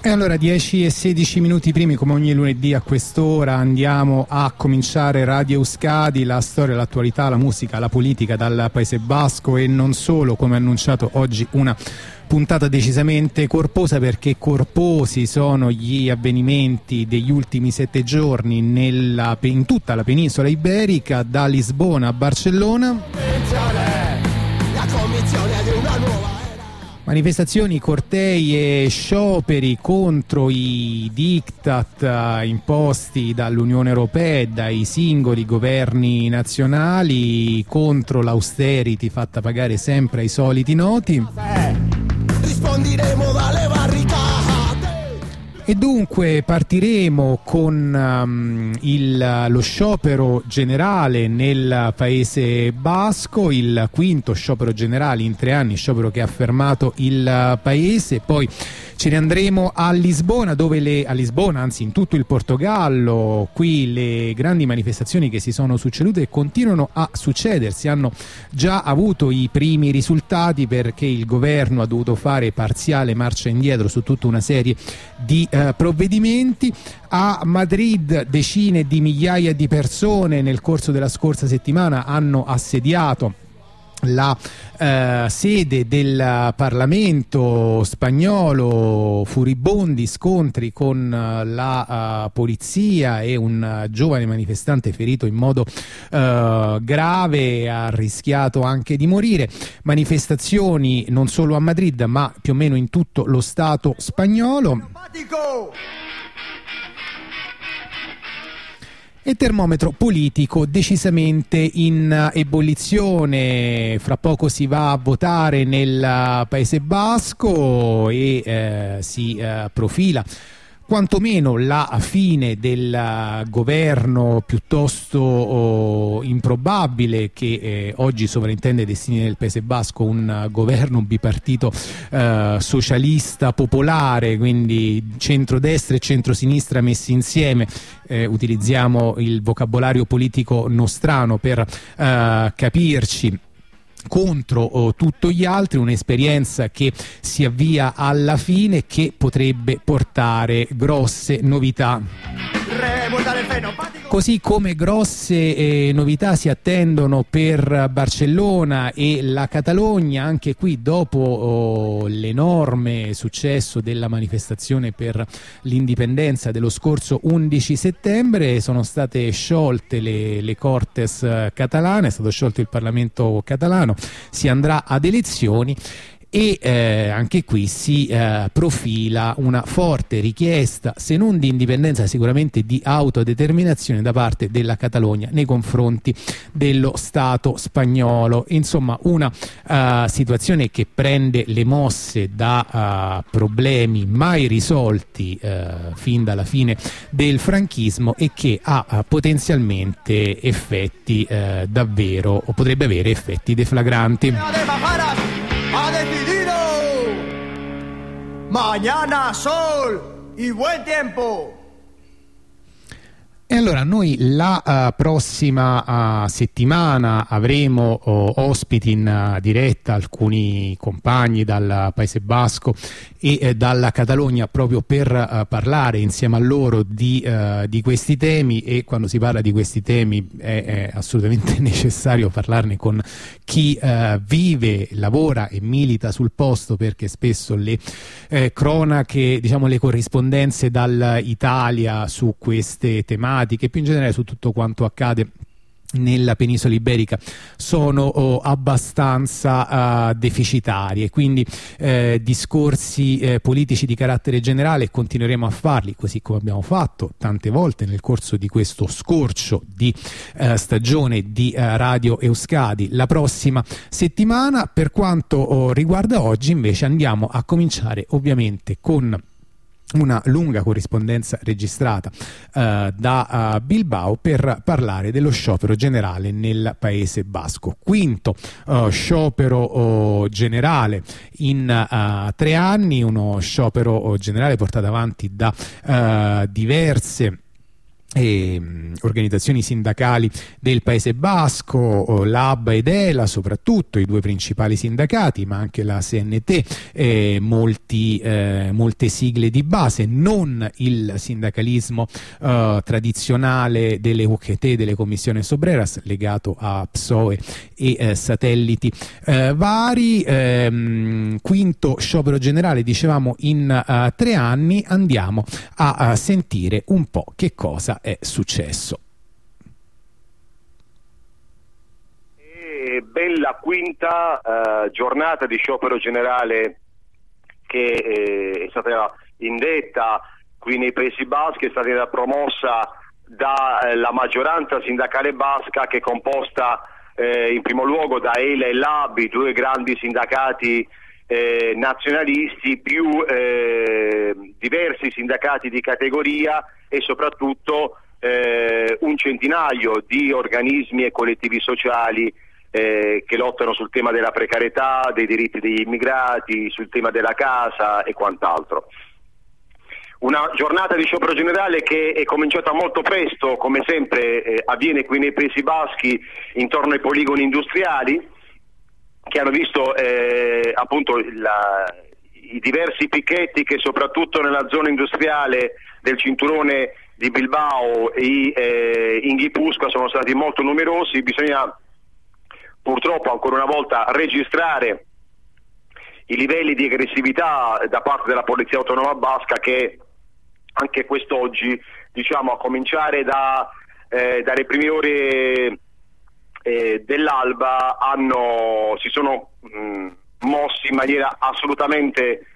E allora 10 e 16 minuti primi, come ogni lunedì a quest'ora, andiamo a cominciare Radio Euskadi, la storia, l'attualità, la musica, la politica dal Paese Basco e non solo, come annunciato oggi una puntata decisamente corposa, perché corposi sono gli avvenimenti degli ultimi 7 giorni in tutta la penisola iberica, da Lisbona a Barcellona. Manifestazioni, cortei e scioperi contro i diktat imposti dall'Unione Europea e dai singoli governi nazionali, contro l'austerity fatta pagare sempre ai soliti noti. Risponderemo dalle barricate. E dunque partiremo con lo sciopero generale nel Paese Basco, il quinto sciopero generale in 3 anni, sciopero che ha fermato il Paese. Poi ce ne andremo a Lisbona, anzi in tutto il Portogallo. Qui le grandi manifestazioni che si sono succedute e continuano a succedersi hanno già avuto i primi risultati, perché il governo ha dovuto fare parziale marcia indietro su tutta una serie di provvedimenti. A Madrid decine di migliaia di persone nel corso della scorsa settimana hanno assediato la sede del Parlamento spagnolo, furibondi scontri con la polizia e un giovane manifestante ferito in modo grave, ha rischiato anche di morire. Manifestazioni non solo a Madrid ma più o meno in tutto lo Stato spagnolo. E termometro politico decisamente in ebollizione. Fra poco si va a votare nel Paese Basco e si profila quantomeno la fine del governo piuttosto improbabile che oggi sovrintende i destini del Paese Basco, un governo bipartito socialista popolare, quindi centrodestra e centrosinistra messi insieme. Utilizziamo il vocabolario politico nostrano per capirci, contro tutti gli altri, un'esperienza che si avvia alla fine, che potrebbe portare grosse novità. Così come grosse novità si attendono per Barcellona e la Catalogna. Anche qui, dopo l'enorme successo della manifestazione per l'indipendenza dello scorso 11 settembre, sono state sciolte le Cortes catalane, è stato sciolto il Parlamento catalano, si andrà ad elezioni. E anche qui si profila una forte richiesta, se non di indipendenza, sicuramente di autodeterminazione da parte della Catalogna nei confronti dello Stato spagnolo. Insomma, una situazione che prende le mosse da problemi mai risolti fin dalla fine del franchismo e che ha potenzialmente effetti davvero, o potrebbe avere effetti deflagranti. ¡Ha decidido! ¡Mañana sol y buen tiempo! E allora noi la prossima settimana avremo ospiti in diretta alcuni compagni dal Paese Basco e dalla Catalogna, proprio per parlare insieme a loro di questi temi. E quando si parla di questi temi è assolutamente necessario parlarne con chi vive, lavora e milita sul posto, perché spesso le cronache, diciamo le corrispondenze dall'Italia su queste tematiche, più in generale su tutto quanto accade nella penisola iberica, sono abbastanza deficitarie. Quindi discorsi politici di carattere generale continueremo a farli, così come abbiamo fatto tante volte nel corso di questo scorcio di stagione di Radio Euskadi la prossima settimana. Per quanto riguarda oggi invece andiamo a cominciare ovviamente con una lunga corrispondenza registrata da Bilbao per parlare dello sciopero generale nel Paese Basco. Quinto sciopero generale in 3 anni, uno sciopero generale portato avanti da diverse organizzazioni sindacali del Paese Basco, l'ABA ed ELA soprattutto, i due principali sindacati, ma anche la CNT, molte sigle di base, non il sindacalismo tradizionale delle UGT, delle Comisiones Obreras, legato a PSOE e satelliti vari. Quinto sciopero generale, dicevamo, in 3 anni. Andiamo a sentire un po' che cosa è successo. Ben la quinta giornata di sciopero generale che è stata indetta qui nei Paesi Baschi, è stata promossa dalla maggioranza sindacale basca, che è composta in primo luogo da ELA e LAB, i due grandi sindacati nazionalisti, più diversi sindacati di categoria e soprattutto un centinaio di organismi e collettivi sociali che lottano sul tema della precarietà, dei diritti degli immigrati, sul tema della casa e quant'altro. Una giornata di sciopero generale che è cominciata molto presto, come sempre avviene qui nei Paesi Baschi, intorno ai poligoni industriali, che hanno visto appunto i diversi picchetti che soprattutto nella zona industriale del cinturone di Bilbao e in Guipúzcoa sono stati molto numerosi. Bisogna purtroppo ancora una volta registrare i livelli di aggressività da parte della Polizia Autonoma Basca, che anche quest'oggi, diciamo, a cominciare dalle prime ore dell'alba si sono mossi in maniera assolutamente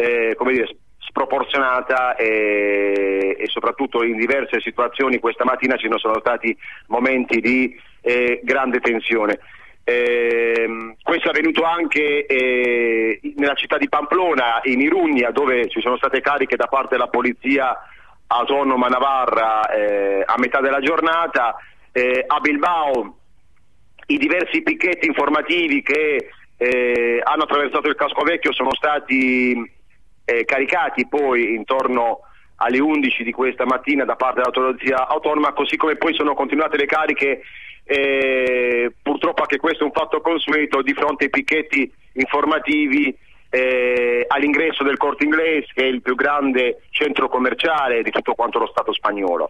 sproporzionata e soprattutto in diverse situazioni questa mattina ci sono stati momenti di grande tensione. Questo è avvenuto anche nella città di Pamplona, in Iruña, dove ci sono state cariche da parte della Polizia Autonoma Navarra a metà della giornata. A Bilbao i diversi picchetti informativi che hanno attraversato il casco vecchio sono stati caricati poi intorno alle 11 di questa mattina da parte della Polizia Autonoma, così come poi sono continuate le cariche, purtroppo anche questo è un fatto consueto, di fronte ai picchetti informativi all'ingresso del Corte Inglés, che è il più grande centro commerciale di tutto quanto lo Stato spagnolo.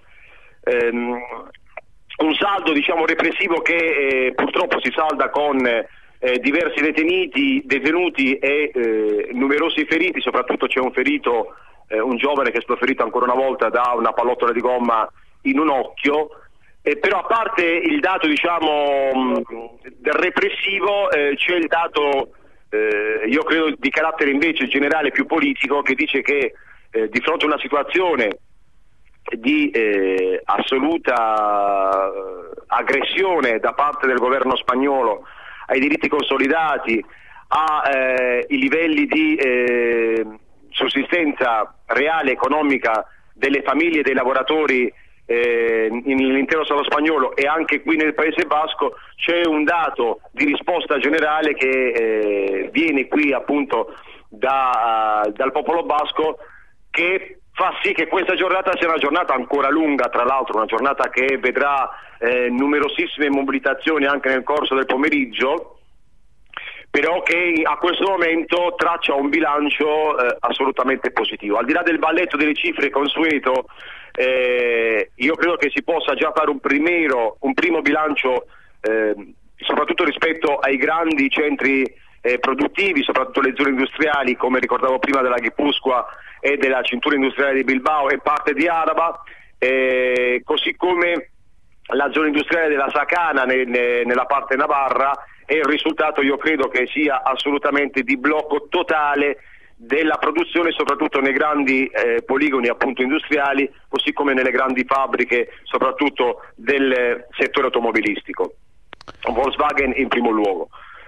Un saldo, diciamo, repressivo che purtroppo si salda con diversi detenuti e numerosi feriti. Soprattutto c'è un ferito, un giovane che è stato ferito ancora una volta da una pallottola di gomma in un occhio. Però a parte il dato, diciamo, del repressivo, c'è il dato io credo di carattere invece generale, più politico, che dice che di fronte a una situazione di assoluta aggressione da parte del governo spagnolo ai diritti consolidati, ai livelli di sussistenza reale economica delle famiglie e dei lavoratori nell'intero Stato spagnolo e anche qui nel Paese Basco, c'è un dato di risposta generale che viene qui appunto dal popolo basco, che fa sì che questa giornata sia una giornata ancora lunga, tra l'altro una giornata che vedrà numerosissime mobilitazioni anche nel corso del pomeriggio, però che a questo momento traccia un bilancio assolutamente positivo. Al di là del balletto delle cifre consueto, io credo che si possa già fare un primo bilancio, soprattutto rispetto ai grandi centri produttivi, soprattutto le zone industriali, come ricordavo prima, della Guipúzcoa e della cintura industriale di Bilbao e parte di Araba, così come la zona industriale della Sacana nella parte navarra, e il risultato io credo che sia assolutamente di blocco totale della produzione, soprattutto nei grandi poligoni appunto industriali, così come nelle grandi fabbriche, soprattutto del settore automobilistico, Volkswagen in primo luogo.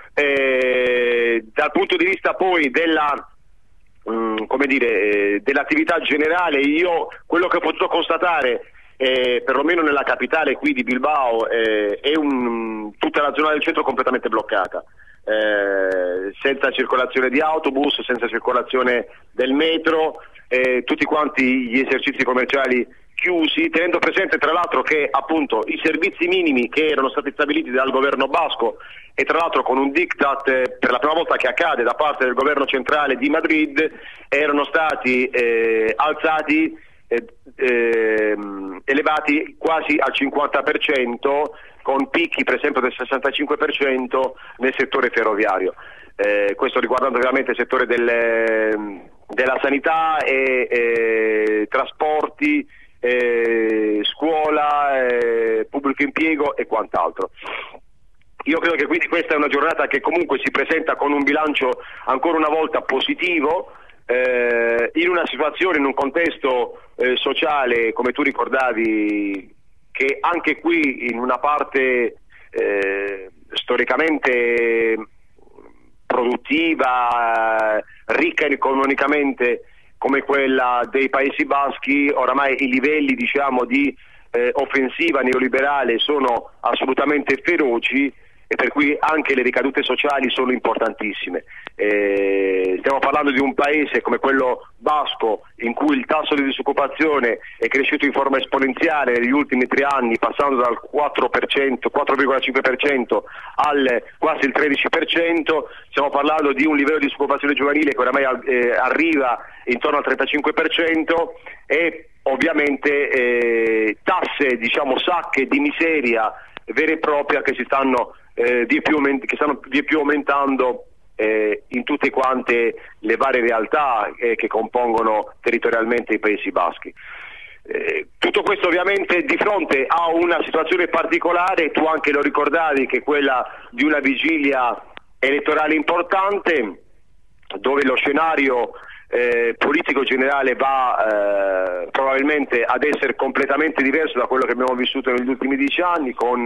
Dal punto di vista poi dell'attività generale, io quello che ho potuto constatare, perlomeno nella capitale qui di Bilbao, è tutta la zona del centro completamente bloccata, senza circolazione di autobus, senza circolazione del metro, tutti quanti gli esercizi commerciali chiusi, tenendo presente tra l'altro che appunto i servizi minimi che erano stati stabiliti dal governo basco e tra l'altro con un diktat per la prima volta che accade da parte del governo centrale di Madrid erano stati alzati, elevati quasi al 50%, con picchi per esempio del 65% nel settore ferroviario. Questo riguardando ovviamente il settore della sanità e trasporti, scuola, pubblico impiego e quant'altro. Io credo che quindi questa è una giornata che comunque si presenta con un bilancio ancora una volta positivo, in una situazione, in un contesto sociale, come tu ricordavi, che anche qui in una parte storicamente produttiva, ricca economicamente come quella dei Paesi Baschi, oramai i livelli diciamo di offensiva neoliberale sono assolutamente feroci e per cui anche le ricadute sociali sono importantissime. Stiamo parlando di un paese come quello basco in cui il tasso di disoccupazione è cresciuto in forma esponenziale negli ultimi 3 anni, passando dal 4,5% al quasi il 13%. Stiamo parlando di un livello di disoccupazione giovanile che oramai arriva intorno al 35% e ovviamente tasse, diciamo, sacche di miseria vera e propria che stanno via più aumentando in tutte quante le varie realtà che compongono territorialmente i Paesi Baschi. Tutto questo ovviamente di fronte a una situazione particolare, tu anche lo ricordavi, che è quella di una vigilia elettorale importante, dove lo scenario politico generale va probabilmente ad essere completamente diverso da quello che abbiamo vissuto negli ultimi 10 anni, con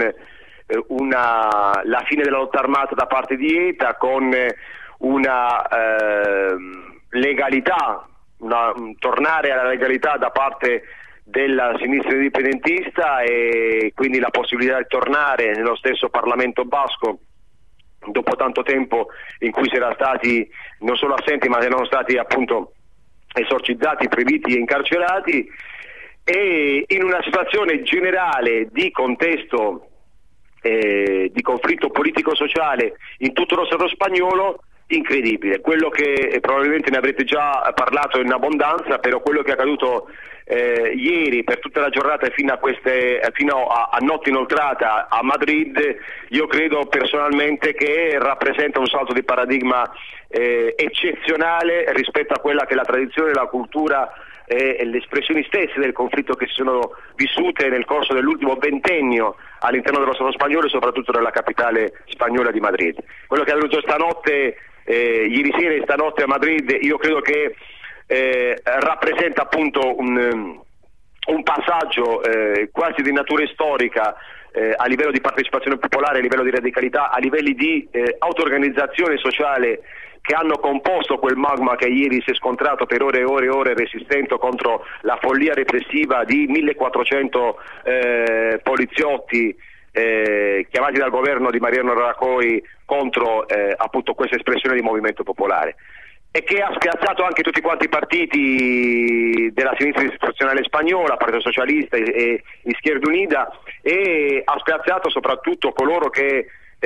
la fine della lotta armata da parte di ETA, con una legalità, tornare alla legalità da parte della sinistra indipendentista e quindi la possibilità di tornare nello stesso Parlamento basco dopo tanto tempo in cui si era stati non solo assenti ma erano stati appunto esorcizzati, proibiti e incarcerati, e in una situazione generale di contesto di conflitto politico-sociale in tutto lo Stato spagnolo incredibile. Quello che probabilmente ne avrete già parlato in abbondanza, però quello che è accaduto ieri per tutta la giornata e fino a notte inoltrata a Madrid, io credo personalmente che rappresenta un salto di paradigma eccezionale rispetto a quella che è la tradizione, la cultura e le espressioni stesse del conflitto che si sono vissute nel corso dell'ultimo ventennio all'interno dello Stato spagnolo e soprattutto nella capitale spagnola di Madrid. Quello che è avvenuto stanotte, ieri sera e stanotte a Madrid, io credo che rappresenta appunto un passaggio quasi di natura storica a livello di partecipazione popolare, a livello di radicalità, a livelli di auto-organizzazione sociale che hanno composto quel magma che ieri si è scontrato per ore e ore e ore resistendo contro la follia repressiva di 1400 poliziotti chiamati dal governo di Mariano Rajoy contro appunto questa espressione di movimento popolare, e che ha spiazzato anche tutti quanti i partiti della sinistra istituzionale spagnola, Partito Socialista e Izquierda Unida, e ha spiazzato soprattutto coloro che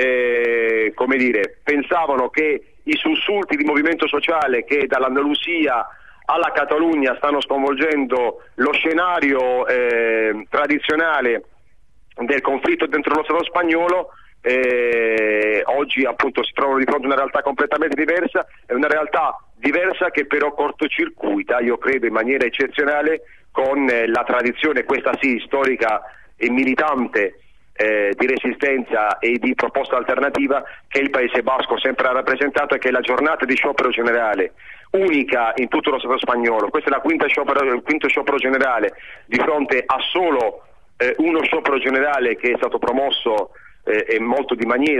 pensavano che i sussulti di movimento sociale che dall'Andalusia alla Catalogna stanno sconvolgendo lo scenario tradizionale del conflitto dentro lo Stato spagnolo, oggi appunto si trovano di fronte a una realtà completamente diversa, è una realtà diversa che però cortocircuita, io credo in maniera eccezionale, con la tradizione, questa sì, storica e militante di resistenza e di proposta alternativa che il Paese Basco sempre ha rappresentato, e che è la giornata di sciopero generale unica in tutto lo Stato spagnolo. Questo è il quinto sciopero generale di fronte a solo uno sciopero generale che è stato promosso e molto di maniera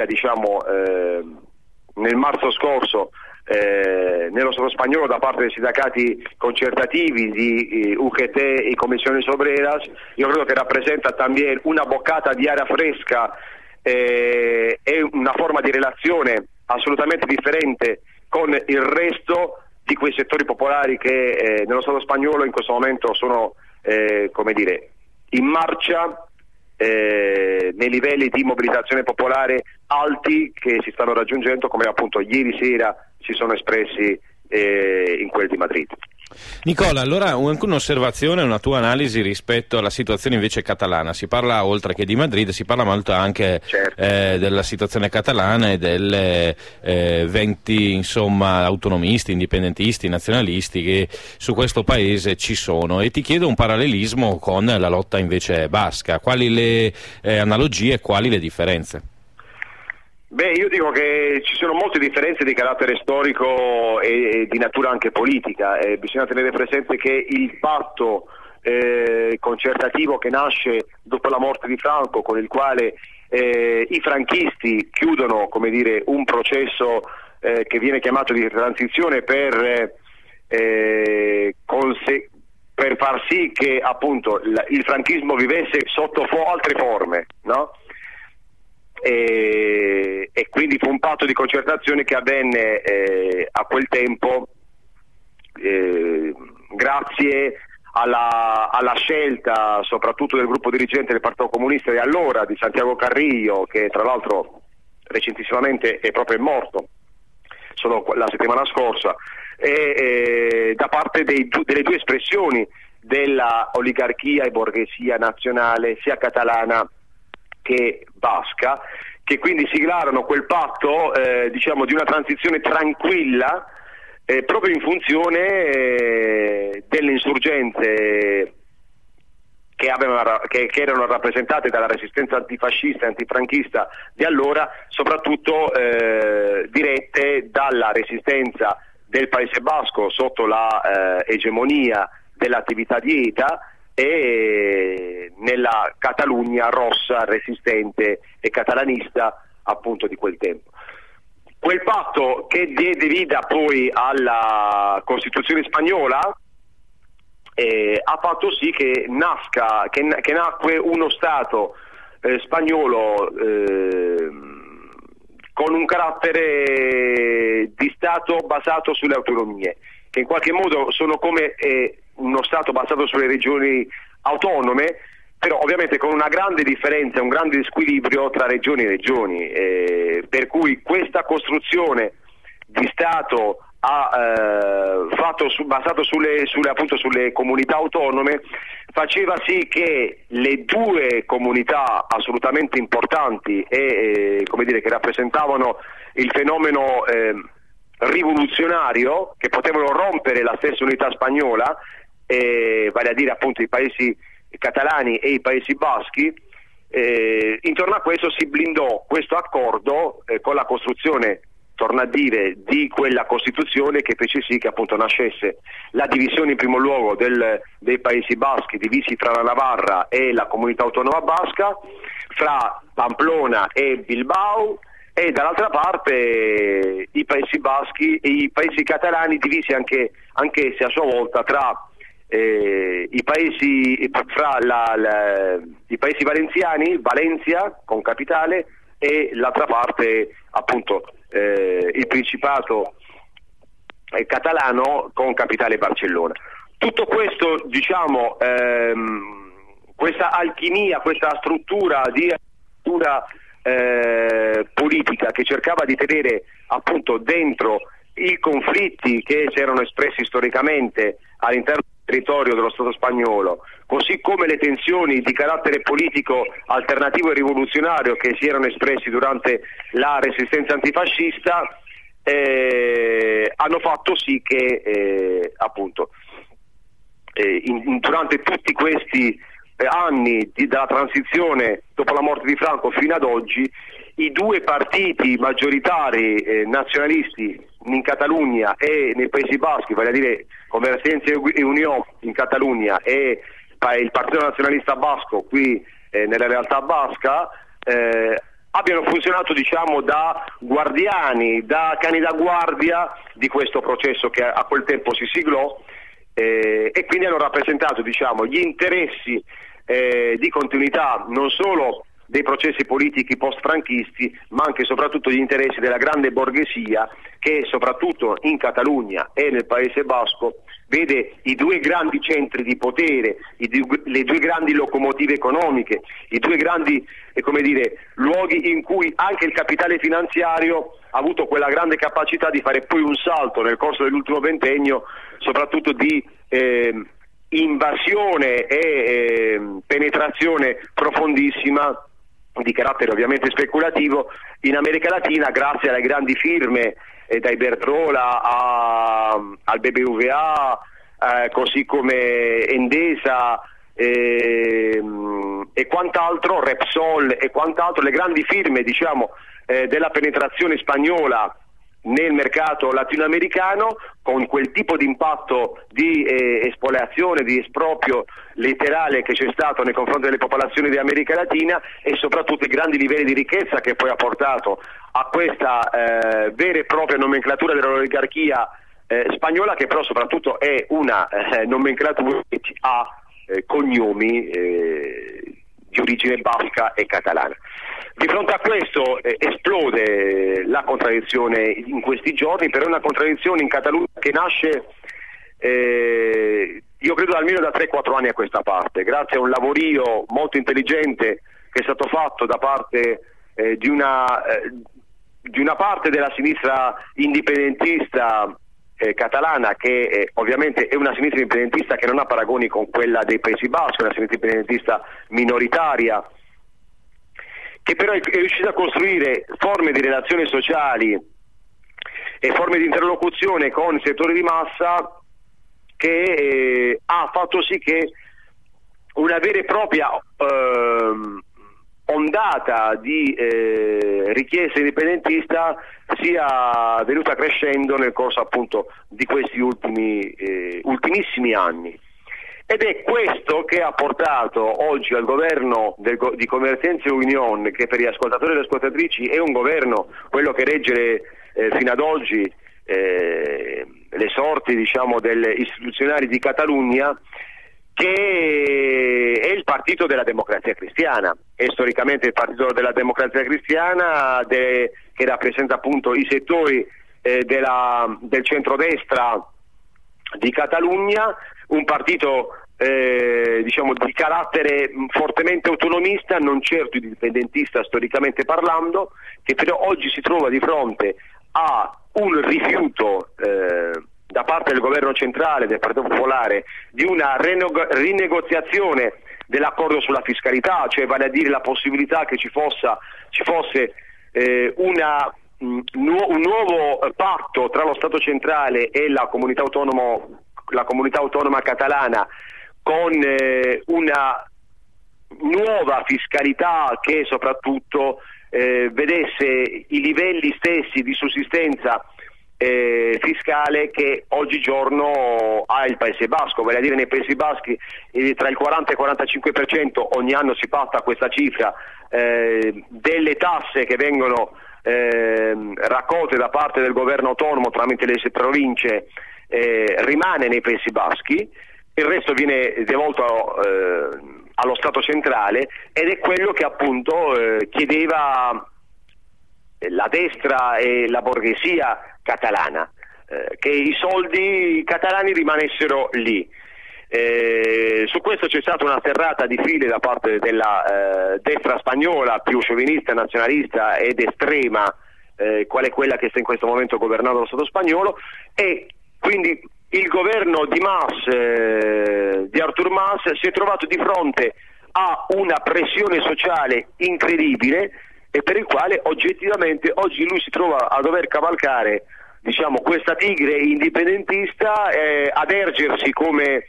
nel marzo scorso nello Stato spagnolo da parte dei sindacati concertativi di UGT e Comisiones Obreras. Io credo che rappresenta también una boccata di aria fresca e una forma di relazione assolutamente differente con il resto di quei settori popolari che nello Stato spagnolo in questo momento sono come dire, in marcia nei livelli di mobilitazione popolare alti che si stanno raggiungendo, come appunto ieri sera si sono espressi in quel di Madrid. Nicola, allora anche un'osservazione, una tua analisi rispetto alla situazione invece catalana. Si parla, oltre che di Madrid, si parla molto anche della situazione catalana e delle venti, insomma, autonomisti, indipendentisti, nazionalisti che su questo paese ci sono, e ti chiedo un parallelismo con la lotta invece basca. Quali le analogie e quali le differenze? Beh, io dico che ci sono molte differenze di carattere storico e di natura anche politica. Bisogna tenere presente che il patto concertativo che nasce dopo la morte di Franco, con il quale i franchisti chiudono, come dire, un processo che viene chiamato di transizione per far sì che appunto il franchismo vivesse sotto altre forme, no? E quindi fu un patto di concertazione che avvenne a quel tempo grazie alla scelta soprattutto del gruppo dirigente del Partito Comunista di allora, di Santiago Carrillo, che tra l'altro recentissimamente è proprio morto solo la settimana scorsa, e da parte delle due espressioni della oligarchia e borghesia nazionale, sia catalana che basca, che quindi siglarono quel patto diciamo di una transizione tranquilla proprio in funzione delle insurgenze che erano rappresentate dalla resistenza antifascista e antifranchista di allora, soprattutto dirette dalla resistenza del Paese Basco sotto la egemonia dell'attività di ETA, e nella Catalogna rossa, resistente e catalanista appunto di quel tempo. Quel patto che diede vita poi alla Costituzione spagnola ha fatto sì che nacque uno Stato spagnolo con un carattere di Stato basato sulle autonomie, che in qualche modo sono come uno Stato basato sulle regioni autonome, però ovviamente con una grande differenza, un grande squilibrio tra regioni e regioni, per cui questa costruzione di Stato basato sulle comunità autonome faceva sì che le due comunità assolutamente importanti e come dire, che rappresentavano il fenomeno rivoluzionario, che potevano rompere la stessa unità spagnola, vale a dire appunto i paesi catalani e i paesi baschi, intorno a questo si blindò questo accordo con la costruzione, torna a dire, di quella Costituzione che fece sì che appunto nascesse la divisione in primo luogo dei Paesi Baschi, divisi fra la Navarra e la comunità autonoma basca, fra Pamplona e Bilbao, e dall'altra parte i Paesi Baschi e i Paesi catalani divisi anch'essi a sua volta tra i paesi valenziani, Valencia con capitale, e l'altra parte appunto il Principato catalano con capitale Barcellona. Tutto questo, diciamo, questa alchimia, questa struttura politica che cercava di tenere appunto dentro i conflitti che si erano espressi storicamente all'interno del territorio dello Stato spagnolo, così come le tensioni di carattere politico alternativo e rivoluzionario che si erano espressi durante la resistenza antifascista, hanno fatto sì che appunto durante tutti questi anni dalla transizione dopo la morte di Franco fino ad oggi, i due partiti maggioritari nazionalisti in Catalogna e nei Paesi Baschi, vale a dire Convergencia e Unió in Catalogna e il Partito Nazionalista Basco qui nella realtà basca, abbiano funzionato, diciamo, da guardiani, da cani da guardia di questo processo che a quel tempo si siglò, e quindi hanno rappresentato, diciamo, gli interessi di continuità non solo dei processi politici post-franchisti, ma anche e soprattutto gli interessi della grande borghesia che soprattutto in Catalogna e nel Paese Basco vede i due grandi centri di potere, le due grandi locomotive economiche, i due grandi luoghi in cui anche il capitale finanziario ha avuto quella grande capacità di fare poi un salto nel corso dell'ultimo ventennio, soprattutto di invasione e penetrazione profondissima di carattere ovviamente speculativo in America Latina, grazie alle grandi firme, da Iberdrola al BBVA, così come Endesa e quant'altro, Repsol e quant'altro, le grandi firme della penetrazione spagnola nel mercato latinoamericano, con quel tipo di impatto di espoliazione, di esproprio letterale che c'è stato nei confronti delle popolazioni di America Latina, e soprattutto i grandi livelli di ricchezza che poi ha portato a questa vera e propria nomenclatura dell'oligarchia spagnola, che però soprattutto è una nomenclatura che ha cognomi di origine basca e catalana. Di fronte a questo esplode la contraddizione in questi giorni, però è una contraddizione in Catalogna che nasce io credo almeno da 3-4 anni a questa parte, grazie a un lavorio molto intelligente che è stato fatto da parte di una parte della sinistra indipendentista catalana, che ovviamente è una sinistra indipendentista che non ha paragoni con quella dei Paesi Baschi, una sinistra indipendentista minoritaria, che però è riuscita a costruire forme di relazioni sociali e forme di interlocuzione con settori di massa che ha fatto sì che una vera e propria ondata di richiesta indipendentista sia venuta crescendo nel corso appunto di questi ultimissimi anni. Ed è questo che ha portato oggi al governo di Convergenza e Union, che per gli ascoltatori e le ascoltatrici è un governo, quello che regge fino ad oggi le sorti delle istituzionali di Catalogna, che è il partito della Democrazia Cristiana. È storicamente il partito della Democrazia Cristiana che rappresenta appunto i settori del centrodestra di Catalogna, un partito di carattere fortemente autonomista, non certo indipendentista storicamente parlando, che però oggi si trova di fronte a un rifiuto da parte del governo centrale, del Partito Popolare, di una rinegoziazione dell'accordo sulla fiscalità, cioè vale a dire la possibilità che ci fosse un nuovo patto tra lo Stato centrale e la comunità autonoma catalana, con una nuova fiscalità che soprattutto vedesse i livelli stessi di sussistenza fiscale che oggigiorno ha il Paese Basco, vale a dire nei Paesi Baschi tra il 40 e il 45% ogni anno si passa a questa cifra delle tasse che vengono raccolte da parte del governo autonomo tramite le province, rimane nei Paesi Baschi, il resto viene devolto allo Stato centrale, ed è quello che appunto chiedeva la destra e la borghesia catalana, che i soldi catalani rimanessero lì. Su questo c'è stata una serrata di file da parte della destra spagnola, più sciovinista, nazionalista ed estrema, qual è quella che sta in questo momento governando lo Stato spagnolo, e quindi il governo di Artur Mas si è trovato di fronte a una pressione sociale incredibile, e per il quale oggettivamente oggi lui si trova a dover cavalcare questa tigre indipendentista, ad ergersi come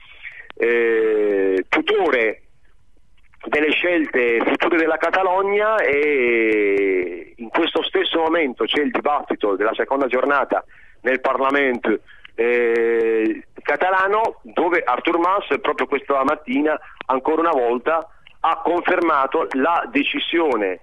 tutore delle scelte future della Catalogna, e in questo stesso momento c'è il dibattito della seconda giornata nel Parlamento catalano, dove Artur Mas proprio questa mattina ancora una volta ha confermato la decisione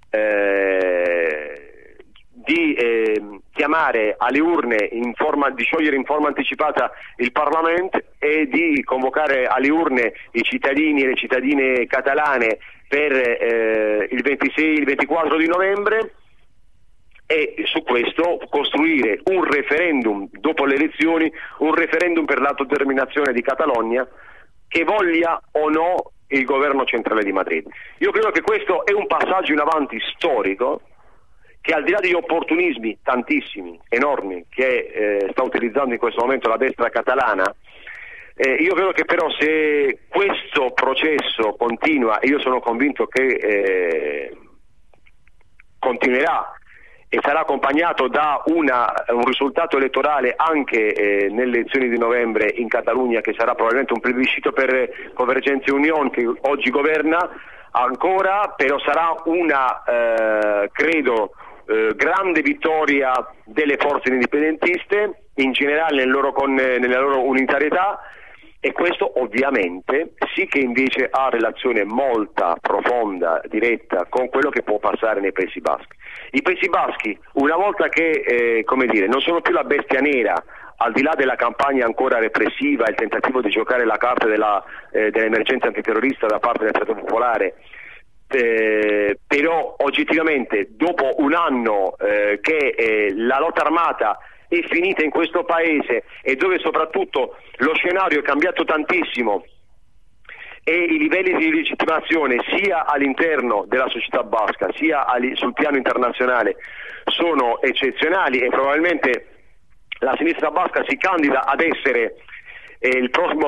di chiamare alle urne di sciogliere in forma anticipata il Parlamento e di convocare alle urne i cittadini e le cittadine catalane per il 26 e il 24 di novembre, e su questo costruire un referendum dopo le elezioni, un referendum per l'autodeterminazione di Catalogna, che voglia o no il governo centrale di Madrid. Io credo che questo è un passaggio in avanti storico che, al di là degli opportunismi tantissimi, enormi, che sta utilizzando in questo momento la destra catalana, io credo che però, se questo processo continua, e io sono convinto che continuerà e sarà accompagnato da un risultato elettorale anche nelle elezioni di novembre in Catalogna, che sarà probabilmente un plebiscito per Convergenza e Union, che oggi governa ancora, però sarà una grande vittoria delle forze indipendentiste in generale nella loro unitarietà, e questo ovviamente sì che invece ha relazione molta, profonda, diretta con quello che può passare nei Paesi Baschi. I Paesi Baschi, una volta che non sono più la bestia nera, al di là della campagna ancora repressiva, il tentativo di giocare la carta dell'emergenza antiterrorista da parte del Partito Popolare, però oggettivamente dopo un anno che la lotta armata è finita in questo paese, e dove soprattutto lo scenario è cambiato tantissimo e i livelli di legittimazione sia all'interno della società basca sia sul piano internazionale sono eccezionali, e probabilmente la sinistra basca si candida ad essere il prossimo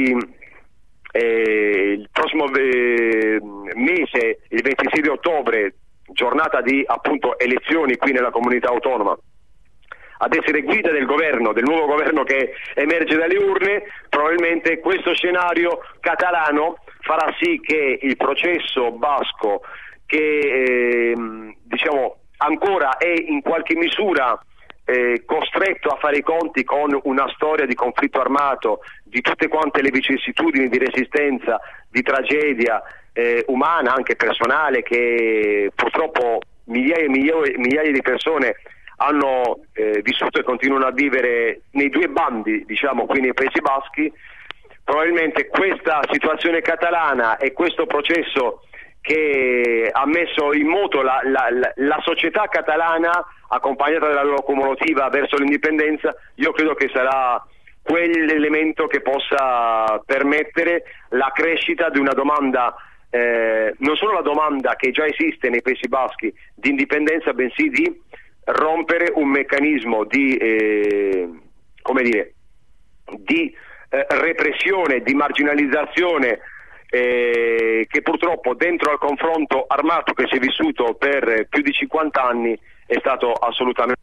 mese, il 26 di ottobre, giornata di appunto elezioni qui nella comunità autonoma, ad essere guida del governo, del nuovo governo che emerge dalle urne. Probabilmente questo scenario catalano farà sì che il processo basco, che ancora è in qualche misura costretto a fare i conti con una storia di conflitto armato, di tutte quante le vicissitudini di resistenza, di tragedia umana, anche personale, che purtroppo migliaia e migliaia di persone hanno vissuto e continuano a vivere nei due bandi, qui nei Paesi Baschi. Probabilmente questa situazione catalana e questo processo che ha messo in moto la società catalana, accompagnata dalla loro comunitiva verso l'indipendenza, io credo che sarà quell'elemento che possa permettere la crescita di una domanda, non solo la domanda che già esiste nei Paesi Baschi di indipendenza, bensì di rompere un meccanismo di repressione, di marginalizzazione, che purtroppo dentro al confronto armato che si è vissuto per più di 50 anni è stato assolutamente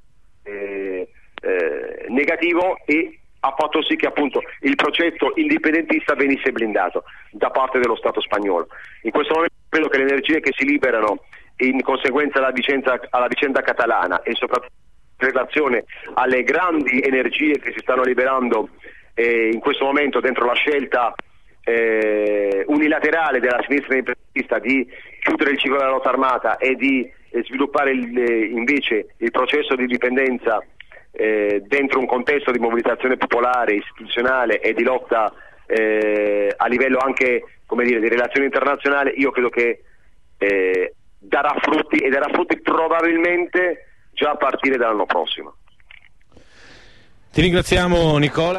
negativo, e ha fatto sì che appunto il progetto indipendentista venisse blindato da parte dello Stato spagnolo. In questo momento credo che le energie che si liberano in conseguenza alla vicenda catalana, e soprattutto in relazione alle grandi energie che si stanno liberando in questo momento dentro la scelta unilaterale della sinistra indipendentista di chiudere il ciclo della lotta armata e di sviluppare invece il processo di dipendenza dentro un contesto di mobilitazione popolare, istituzionale e di lotta a livello anche di relazioni internazionali, io credo che darà frutti, e darà frutti probabilmente già a partire dall'anno prossimo. Ti ringraziamo, Nicola.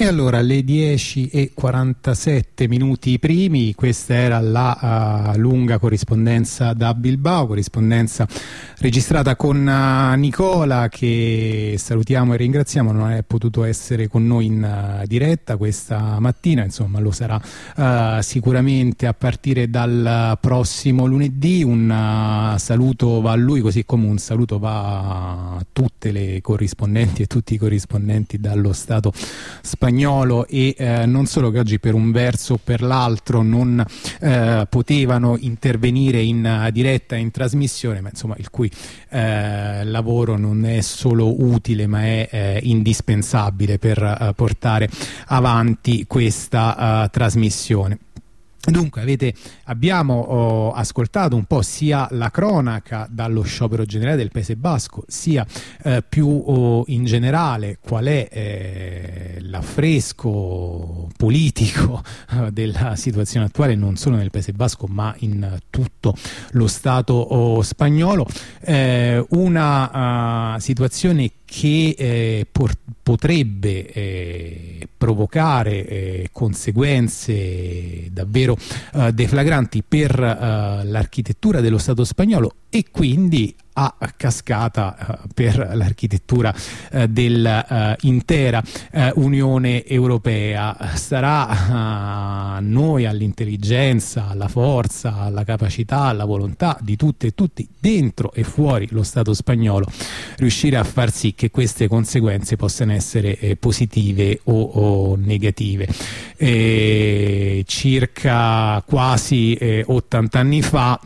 allora, le 10:47 minuti primi, questa era la lunga corrispondenza da Bilbao, corrispondenza registrata con Nicola, che salutiamo e ringraziamo. Non è potuto essere con noi in diretta questa mattina, insomma lo sarà sicuramente a partire dal prossimo lunedì. Un saluto va a lui, così come un saluto va a tutte le corrispondenti e tutti i corrispondenti dallo Stato spagnolo, e non solo, che oggi per un verso o per l'altro non potevano intervenire in diretta, in trasmissione, ma insomma il cui lavoro non è solo utile ma è indispensabile per portare avanti questa trasmissione. Dunque abbiamo ascoltato un po' sia la cronaca dallo sciopero generale del Paese Basco, sia più in generale qual è l'affresco politico della situazione attuale, non solo nel Paese Basco ma in tutto lo Stato spagnolo. Una situazione che potrebbe provocare conseguenze davvero deflagranti per l'architettura dello Stato spagnolo, e quindi a cascata per l'architettura dell'intera Unione Europea. Sarà a noi, all'intelligenza, alla forza, alla capacità, alla volontà di tutte e tutti, dentro e fuori lo Stato spagnolo, riuscire a far sì che queste conseguenze possano essere positive o negative. Circa quasi 80 anni fa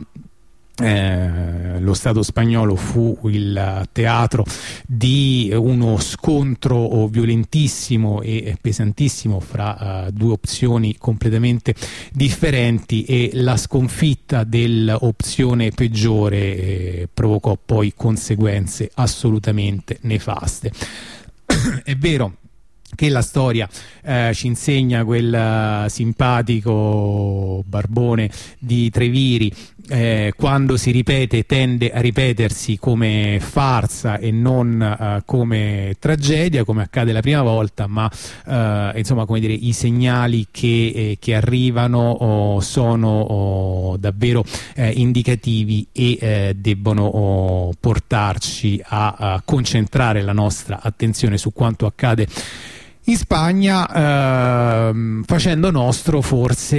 lo Stato spagnolo fu il teatro di uno scontro violentissimo e pesantissimo fra due opzioni completamente differenti, e la sconfitta dell'opzione peggiore provocò poi conseguenze assolutamente nefaste. È vero che la storia ci insegna quel simpatico barbone di Treviri, quando si ripete tende a ripetersi come farsa e non come tragedia, come accade la prima volta, ma insomma, come dire, i segnali che arrivano sono davvero indicativi e debbono portarci a concentrare la nostra attenzione su quanto accade in Spagna, facendo nostro forse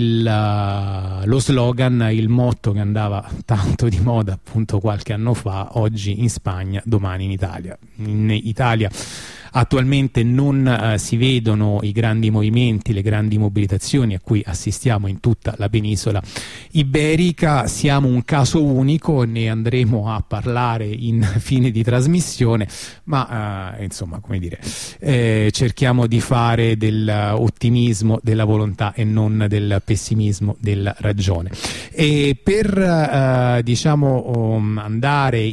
lo slogan, il motto che andava tanto di moda appunto qualche anno fa: oggi in Spagna, domani in Italia. In Italia attualmente non si vedono i grandi movimenti, le grandi mobilitazioni a cui assistiamo in tutta la penisola iberica. Siamo un caso unico, ne andremo a parlare in fine di trasmissione, ma insomma, come dire, cerchiamo di fare dell'ottimismo, della volontà e non del pessimismo della ragione. E per diciamo andare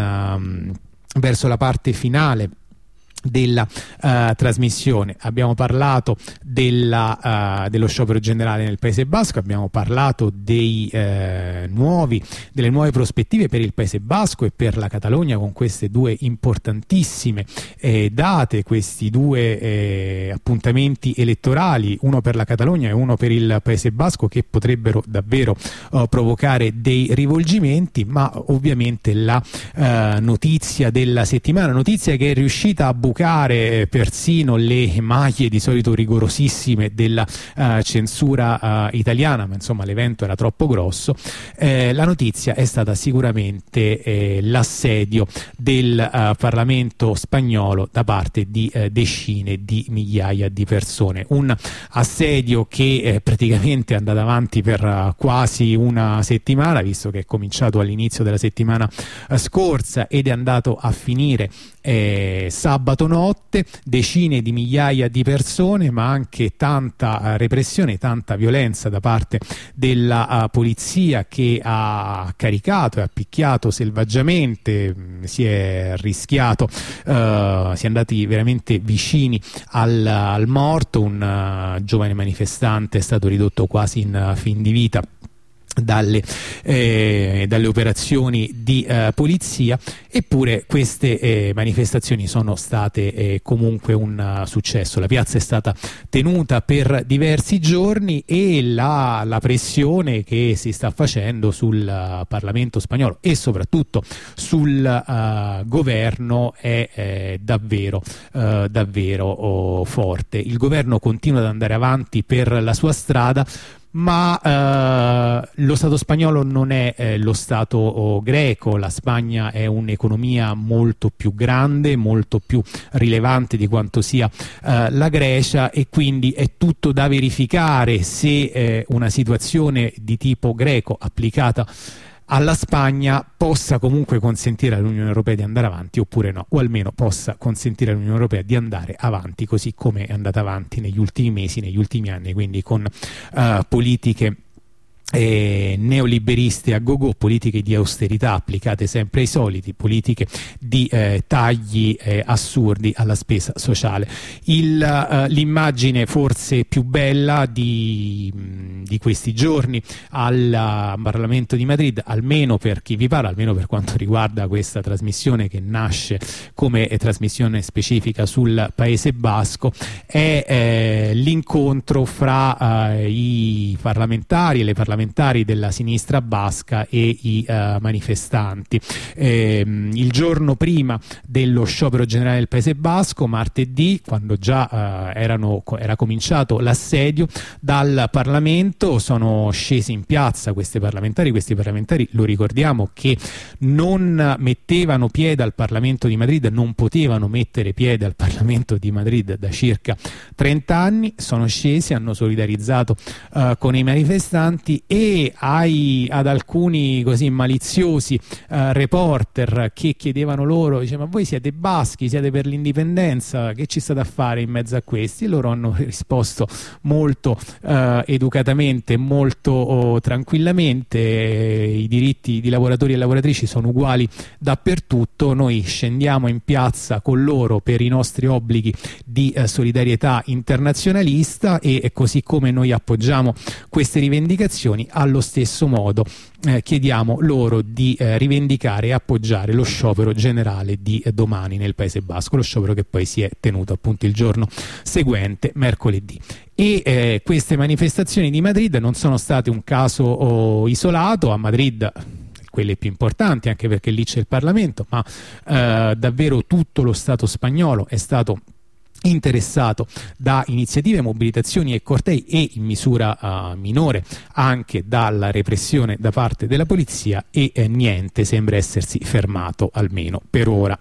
verso la parte finale della trasmissione, abbiamo parlato dello sciopero generale nel Paese Basco, abbiamo parlato delle nuove prospettive per il Paese Basco e per la Catalogna, con queste due importantissime date, questi due appuntamenti elettorali, uno per la Catalogna e uno per il Paese Basco, che potrebbero davvero provocare dei rivolgimenti. Ma ovviamente la notizia della settimana, notizia che è riuscita a bucare persino le maglie di solito rigorosissime della censura italiana, ma insomma l'evento era troppo grosso. La notizia è stata sicuramente l'assedio del Parlamento spagnolo da parte di decine di migliaia di persone, un assedio che praticamente è andato avanti per quasi una settimana, visto che è cominciato all'inizio della settimana scorsa ed è andato a finire sabato notte. Decine di migliaia di persone, ma anche tanta repressione, tanta violenza da parte della polizia, che ha caricato e ha picchiato selvaggiamente, si è rischiato, si è andati veramente vicini al morto. Un giovane manifestante è stato ridotto quasi in fin di vita dalle operazioni di polizia. Eppure queste manifestazioni sono state comunque un successo. La piazza è stata tenuta per diversi giorni e la pressione che si sta facendo sul Parlamento spagnolo e soprattutto sul governo è davvero forte. Il governo continua ad andare avanti per la sua strada, ma lo Stato spagnolo non è lo Stato greco. La Spagna è un'economia molto più grande, molto più rilevante di quanto sia la Grecia, e quindi è tutto da verificare se una situazione di tipo greco applicata alla Spagna possa comunque consentire all'Unione Europea di andare avanti oppure no, o almeno possa consentire all'Unione Europea di andare avanti così come è andata avanti negli ultimi mesi, negli ultimi anni, quindi con politiche neoliberiste a go-go, politiche di austerità applicate sempre ai soliti, politiche di tagli assurdi alla spesa sociale. L'immagine forse più bella di questi giorni al Parlamento di Madrid, almeno per chi vi parla, almeno per quanto riguarda questa trasmissione che nasce come trasmissione specifica sul Paese Basco, è l'incontro fra i parlamentari e le parlamentari della sinistra basca e i manifestanti. Il giorno prima dello sciopero generale del Paese Basco, martedì, quando già era cominciato l'assedio, dal Parlamento sono scesi in piazza questi parlamentari, lo ricordiamo, che non mettevano piede al Parlamento di Madrid, non potevano mettere piede al Parlamento di Madrid da circa 30 anni, sono scesi, hanno solidarizzato con i manifestanti, e ad alcuni così maliziosi reporter che chiedevano loro, ma voi siete baschi, siete per l'indipendenza, che ci state a fare in mezzo a questi? E loro hanno risposto molto educatamente, molto tranquillamente: i diritti di lavoratori e lavoratrici sono uguali dappertutto, noi scendiamo in piazza con loro per i nostri obblighi di solidarietà internazionalista, e così come noi appoggiamo queste rivendicazioni, allo stesso modo chiediamo loro di rivendicare e appoggiare lo sciopero generale di domani nel Paese Basco, lo sciopero che poi si è tenuto appunto il giorno seguente, mercoledì. E queste manifestazioni di Madrid non sono state un caso isolato. A Madrid, quelle più importanti, anche perché lì c'è il Parlamento, ma davvero tutto lo Stato spagnolo è stato interessato da iniziative, mobilitazioni e cortei, e in misura minore anche dalla repressione da parte della polizia, e niente sembra essersi fermato, almeno per ora.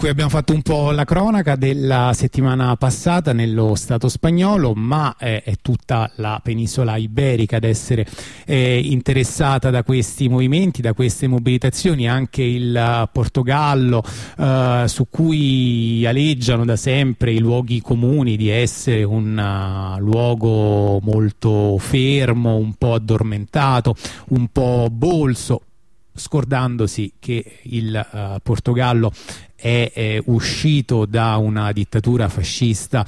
cui abbiamo fatto un po' la cronaca della settimana passata nello Stato spagnolo, ma è tutta la penisola iberica ad essere interessata da questi movimenti, da queste mobilitazioni, anche il Portogallo, su cui aleggiano da sempre i luoghi comuni di essere un luogo molto fermo, un po' addormentato, un po' bolso, scordandosi che il Portogallo è uscito da una dittatura fascista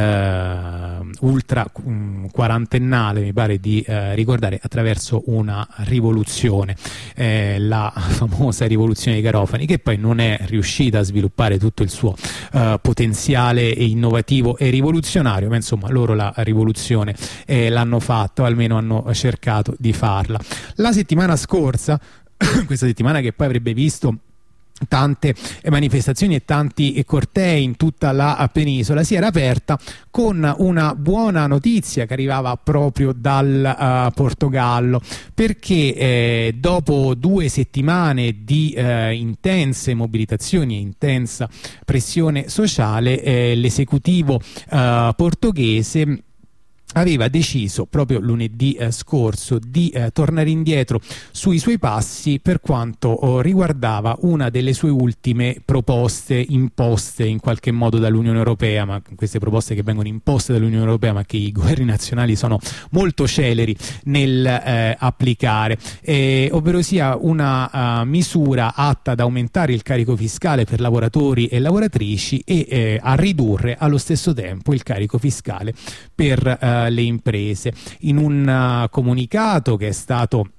ultra quarantennale, mi pare di ricordare, attraverso una rivoluzione, la famosa rivoluzione dei Garofani, che poi non è riuscita a sviluppare tutto il suo potenziale innovativo e rivoluzionario, ma insomma loro la rivoluzione l'hanno fatta, o almeno hanno cercato di farla. La settimana scorsa, questa settimana che poi avrebbe visto tante manifestazioni e tanti cortei in tutta la penisola, si era aperta con una buona notizia che arrivava proprio dal Portogallo, perché dopo 2 settimane di intense mobilitazioni e intensa pressione sociale, l'esecutivo portoghese aveva deciso proprio lunedì scorso di tornare indietro sui suoi passi per quanto riguardava una delle sue ultime proposte imposte in qualche modo dall'Unione Europea, ma queste proposte che vengono imposte dall'Unione Europea ma che i governi nazionali sono molto celeri nel applicare, ovvero sia una misura atta ad aumentare il carico fiscale per lavoratori e lavoratrici e a ridurre allo stesso tempo il carico fiscale per le imprese. In un comunicato che è stato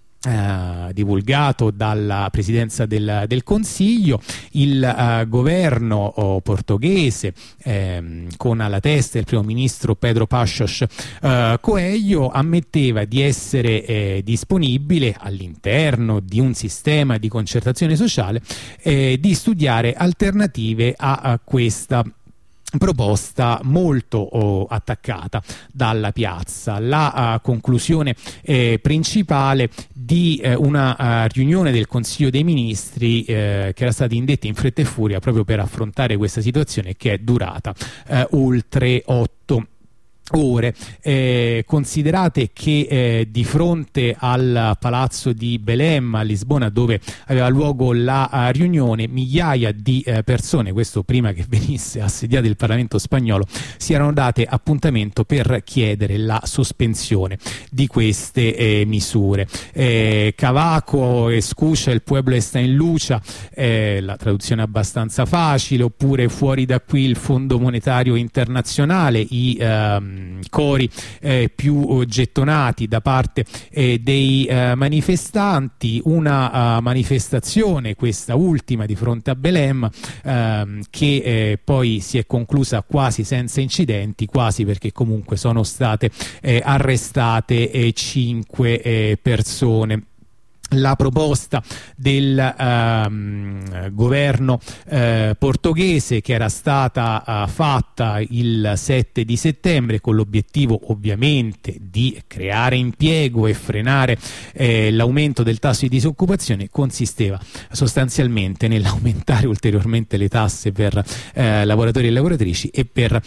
divulgato dalla Presidenza del Consiglio, il governo portoghese, con alla testa il primo ministro Pedro Passos Coelho, ammetteva di essere disponibile all'interno di un sistema di concertazione sociale di studiare alternative a questa proposta molto attaccata dalla piazza. La conclusione principale di una riunione del Consiglio dei Ministri che era stata indetta in fretta e furia proprio per affrontare questa situazione, che è durata oltre 8 ore. Considerate che di fronte al palazzo di Belém a Lisbona, dove aveva luogo la riunione, migliaia di persone, questo prima che venisse assediato il Parlamento spagnolo, si erano date appuntamento per chiedere la sospensione di queste misure. Cavaco escucha il pueblo está en lucha, la traduzione è abbastanza facile, oppure fuori da qui il Fondo Monetario Internazionale, i cori più gettonati da parte dei manifestanti. Una manifestazione, questa ultima di fronte a Belém, che poi si è conclusa quasi senza incidenti, quasi, perché comunque sono state arrestate 5 persone. La proposta del governo portoghese, che era stata fatta il 7 di settembre con l'obiettivo ovviamente di creare impiego e frenare l'aumento del tasso di disoccupazione, consisteva sostanzialmente nell'aumentare ulteriormente le tasse per lavoratori e lavoratrici e per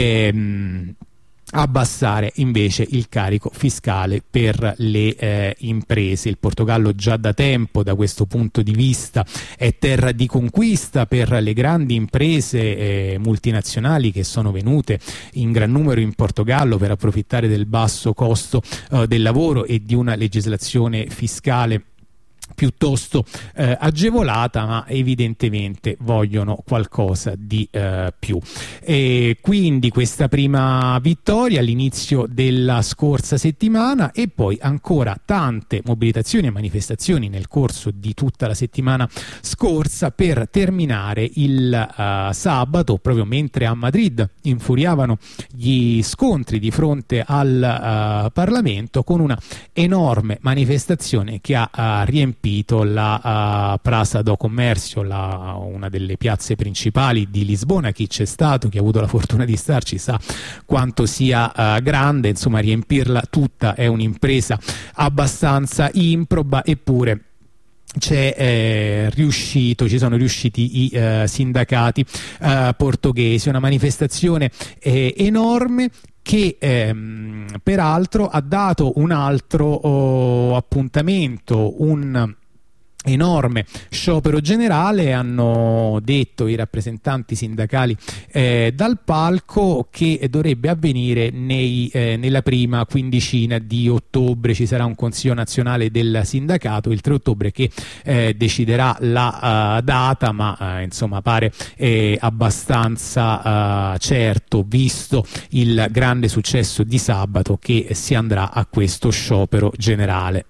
abbassare invece il carico fiscale per le imprese. Il Portogallo già da tempo, da questo punto di vista, è terra di conquista per le grandi imprese multinazionali che sono venute in gran numero in Portogallo per approfittare del basso costo del lavoro e di una legislazione fiscale piuttosto agevolata, ma evidentemente vogliono qualcosa di più. E quindi questa prima vittoria all'inizio della scorsa settimana, e poi ancora tante mobilitazioni e manifestazioni nel corso di tutta la settimana scorsa, per terminare il sabato, proprio mentre a Madrid infuriavano gli scontri di fronte al Parlamento, con una enorme manifestazione che ha riempito la Praça do Comércio, una delle piazze principali di Lisbona. Chi c'è stato, chi ha avuto la fortuna di starci, sa quanto sia grande. Insomma, riempirla tutta è un'impresa abbastanza improba, eppure ci sono riusciti i sindacati portoghesi. Una manifestazione enorme che peraltro ha dato un altro appuntamento, un enorme sciopero generale. Hanno detto i rappresentanti sindacali dal palco che dovrebbe avvenire nella prima quindicina di ottobre. Ci sarà un consiglio nazionale del sindacato il 3 ottobre che deciderà la data, ma insomma pare abbastanza certo, visto il grande successo di sabato, che si andrà a questo sciopero generale.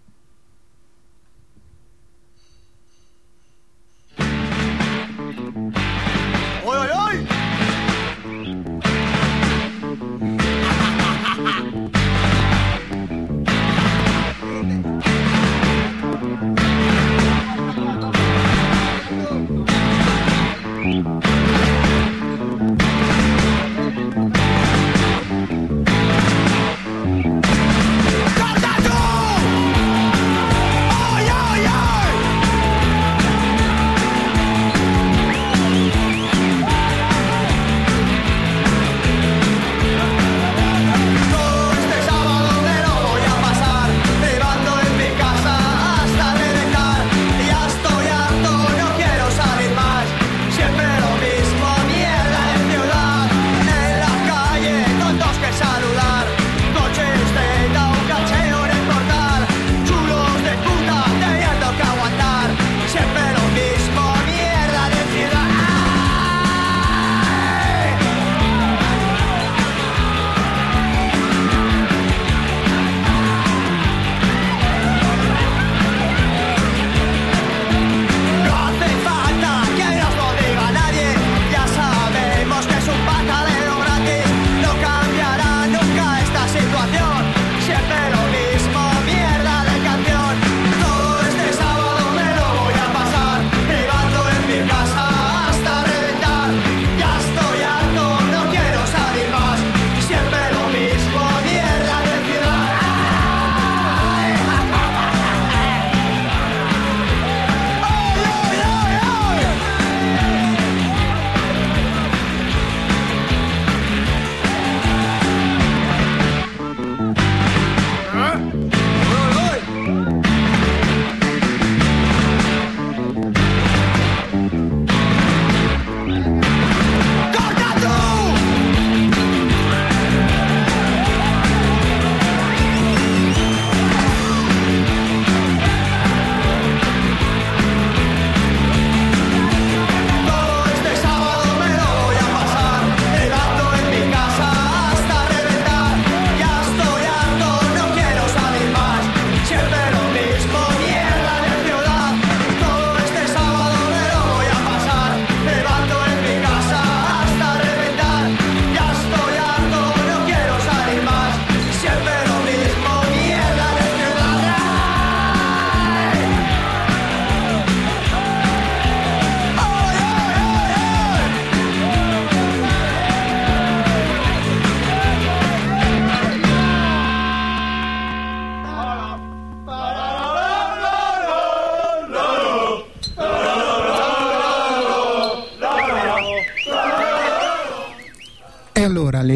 E allora alle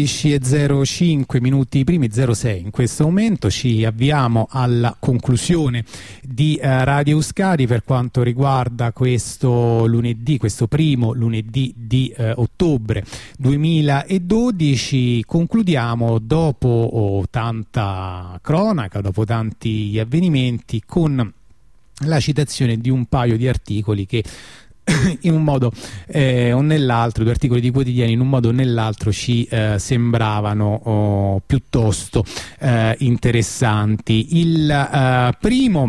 11:05 minuti primi 06 in questo momento ci avviamo alla conclusione di Radio Euskadi per quanto riguarda questo lunedì, questo primo lunedì di ottobre 2012. Concludiamo dopo tanta cronaca, dopo tanti avvenimenti, con la citazione di un paio di articoli che in un modo o nell'altro, due articoli di quotidiani in un modo o nell'altro ci sembravano piuttosto interessanti. Il primo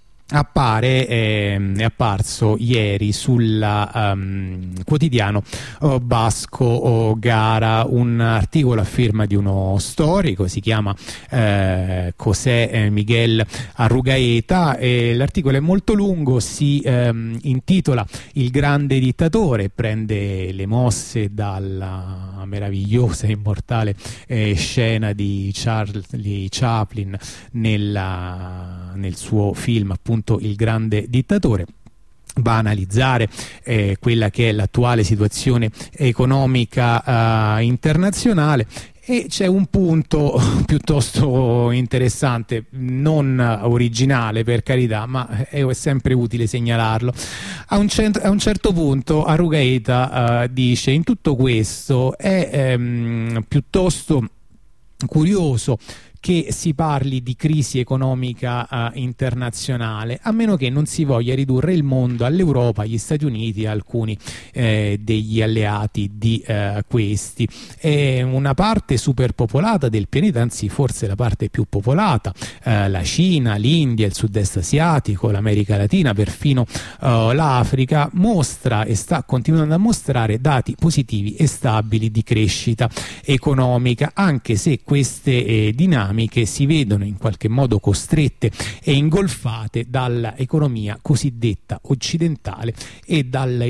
è apparso ieri sul quotidiano basco Gara, un articolo a firma di uno storico, si chiama José Miguel Arrugaeta, e l'articolo è molto lungo, si intitola Il grande dittatore, prende le mosse dalla meravigliosa e immortale scena di Charlie Chaplin nella nel suo film appunto Il grande dittatore, va a analizzare quella che è l'attuale situazione economica internazionale. E c'è un punto piuttosto interessante, non originale per carità, ma è sempre utile segnalarlo. A un certo punto Arrugaeta dice: in tutto questo è piuttosto curioso che si parli di crisi economica internazionale, a meno che non si voglia ridurre il mondo all'Europa, agli Stati Uniti e a alcuni degli alleati di questi. È una parte superpopolata del pianeta, anzi forse la parte più popolata, la Cina, l'India, il sud-est asiatico, l'America Latina, perfino l'Africa, mostra e sta continuando a mostrare dati positivi e stabili di crescita economica, anche se queste dinamiche si vedono in qualche modo costrette e ingolfate dall'economia cosiddetta occidentale e dalle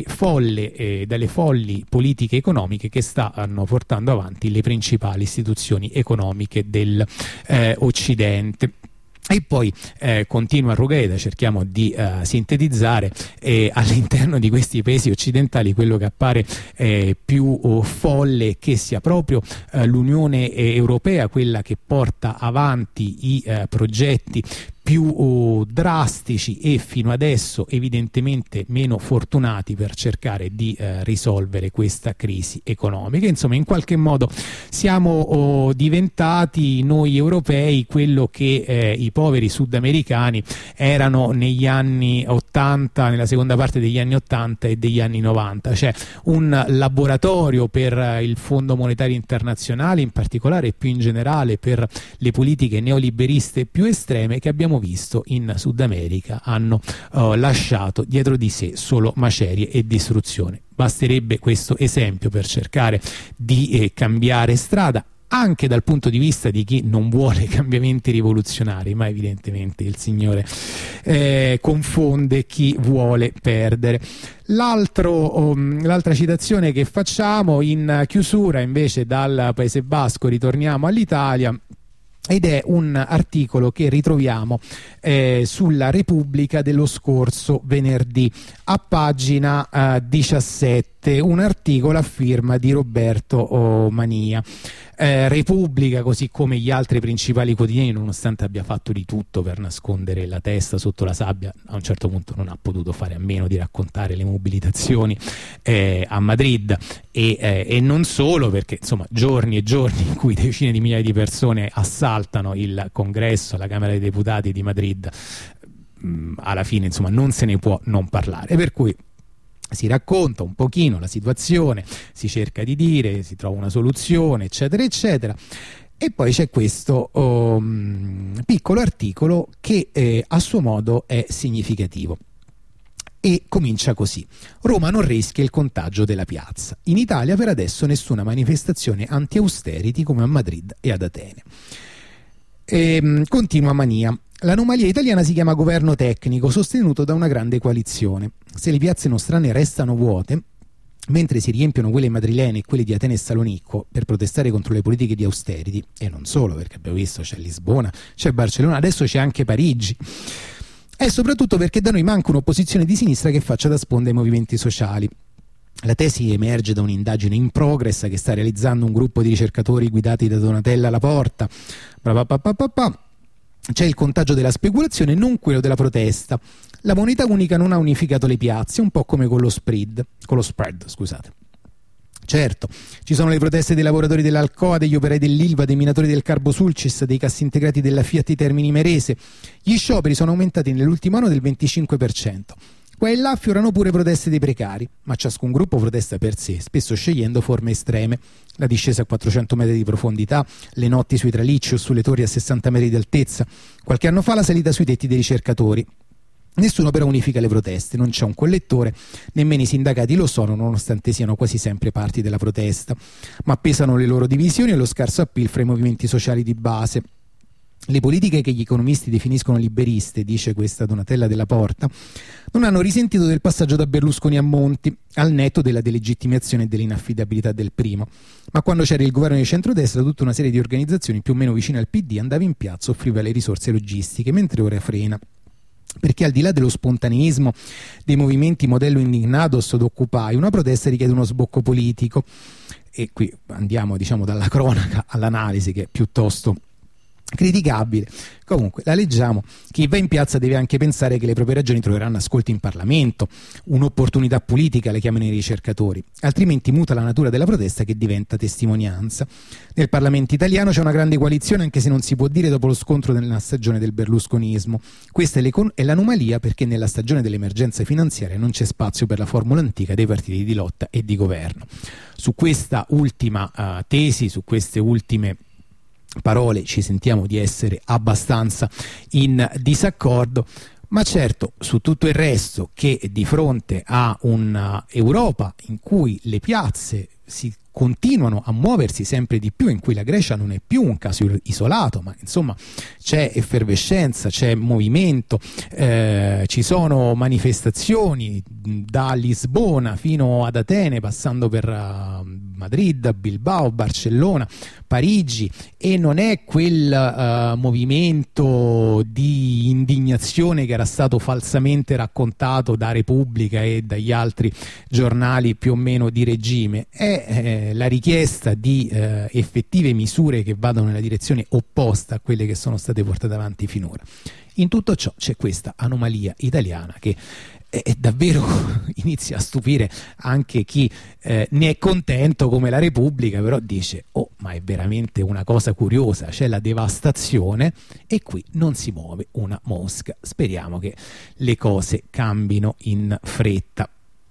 folli politiche economiche che stanno portando avanti le principali istituzioni economiche dell'Occidente. E poi continua Arrugaeta, cerchiamo di sintetizzare all'interno di questi paesi occidentali quello che appare più folle che sia proprio l'Unione Europea, quella che porta avanti i progetti più drastici e fino adesso evidentemente meno fortunati per cercare di risolvere questa crisi economica. Insomma, in qualche modo siamo diventati noi europei quello che i poveri sudamericani erano negli anni 80, nella seconda parte degli anni 80 e degli anni 90, cioè un laboratorio per il Fondo Monetario Internazionale in particolare e più in generale per le politiche neoliberiste più estreme che abbiamo visto in Sud America hanno lasciato dietro di sé solo macerie e distruzione. Basterebbe questo esempio per cercare di cambiare strada, anche dal punto di vista di chi non vuole cambiamenti rivoluzionari, ma evidentemente il Signore confonde chi vuole perdere. L'altra citazione che facciamo in chiusura invece dal Paese Basco, ritorniamo all'Italia, ed è un articolo che ritroviamo sulla Repubblica dello scorso venerdì a pagina 17, un articolo a firma di Roberto Mania. Repubblica, così come gli altri principali quotidiani, nonostante abbia fatto di tutto per nascondere la testa sotto la sabbia, a un certo punto non ha potuto fare a meno di raccontare le mobilitazioni a Madrid e non solo, perché insomma giorni e giorni in cui decine di migliaia di persone assaltano il congresso, la Camera dei Deputati di Madrid, alla fine insomma non se ne può non parlare, per cui si racconta un pochino la situazione, si cerca di dire, si trova una soluzione, eccetera eccetera. E poi c'è questo piccolo articolo che a suo modo è significativo e comincia così: Roma non rischia il contagio della piazza. In Italia per adesso nessuna manifestazione anti-austerity come a Madrid e ad Atene. Continua Mania. L'anomalia italiana si chiama governo tecnico, sostenuto da una grande coalizione. Se le piazze nostrane restano vuote, mentre si riempiono quelle madrilene e quelle di Atene e Salonicco per protestare contro le politiche di austerity, e non solo, perché abbiamo visto c'è Lisbona, c'è Barcellona, adesso c'è anche Parigi, è soprattutto perché da noi manca un'opposizione di sinistra che faccia da sponda ai movimenti sociali. La tesi emerge da un'indagine in progress che sta realizzando un gruppo di ricercatori guidati da Donatella Laporta. C'è il contagio della speculazione, non quello della protesta. La moneta unica non ha unificato le piazze, un po' come con lo spread, scusate. Certo, ci sono le proteste dei lavoratori dell'Alcoa, degli operai dell'Ilva, dei minatori del Carbosulcis, dei cassintegrati della Fiat Termini Imerese. Gli scioperi sono aumentati nell'ultimo anno del 25%. Qua e là affiorano pure proteste dei precari, ma ciascun gruppo protesta per sé, spesso scegliendo forme estreme. La discesa a 400 metri di profondità, le notti sui tralicci o sulle torri a 60 metri di altezza. Qualche anno fa la salita sui tetti dei ricercatori. Nessuno però unifica le proteste, non c'è un collettore, nemmeno i sindacati lo sono, nonostante siano quasi sempre parti della protesta. Ma pesano le loro divisioni e lo scarso appeal fra i movimenti sociali di base. Le politiche che gli economisti definiscono liberiste, dice questa Donatella Della Porta, non hanno risentito del passaggio da Berlusconi a Monti, al netto della delegittimazione e dell'inaffidabilità del primo. Ma quando c'era il governo di centrodestra, tutta una serie di organizzazioni più o meno vicine al PD andava in piazza, offriva le risorse logistiche, mentre ora frena. Perché al di là dello spontaneismo dei movimenti modello Indignados od Occupy, una protesta richiede uno sbocco politico. E qui andiamo, diciamo, dalla cronaca all'analisi, che è piuttosto criticabile. Comunque la leggiamo: chi va in piazza deve anche pensare che le proprie ragioni troveranno ascolto in Parlamento, un'opportunità politica le chiamano i ricercatori, altrimenti muta la natura della protesta, che diventa testimonianza. Nel Parlamento italiano c'è una grande coalizione, anche se non si può dire dopo lo scontro nella stagione del berlusconismo. Questa è l'anomalia, perché nella stagione dell'emergenza finanziaria non c'è spazio per la formula antica dei partiti di lotta e di governo. Su questa ultima tesi, su queste ultime parole, ci sentiamo di essere abbastanza in disaccordo, ma certo su tutto il resto, che di fronte a un'Europa in cui le piazze si continuano a muoversi sempre di più, in cui la Grecia non è più un caso isolato, ma insomma c'è effervescenza, c'è movimento, ci sono manifestazioni da Lisbona fino ad Atene, passando per Madrid, Bilbao, Barcellona, Parigi, e non è quel movimento di indignazione che era stato falsamente raccontato da Repubblica e dagli altri giornali più o meno di regime, è la richiesta di effettive misure che vadano nella direzione opposta a quelle che sono state portate avanti finora. In tutto ciò c'è questa anomalia italiana che davvero inizia a stupire anche chi ne è contento, come la Repubblica, però dice: oh, ma è veramente una cosa curiosa, c'è la devastazione e qui non si muove una mosca. Speriamo che le cose cambino in fretta.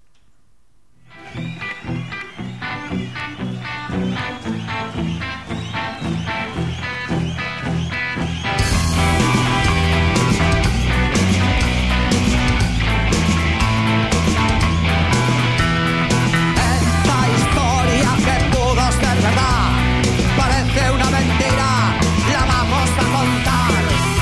Parece una mentira, la vamos a contar.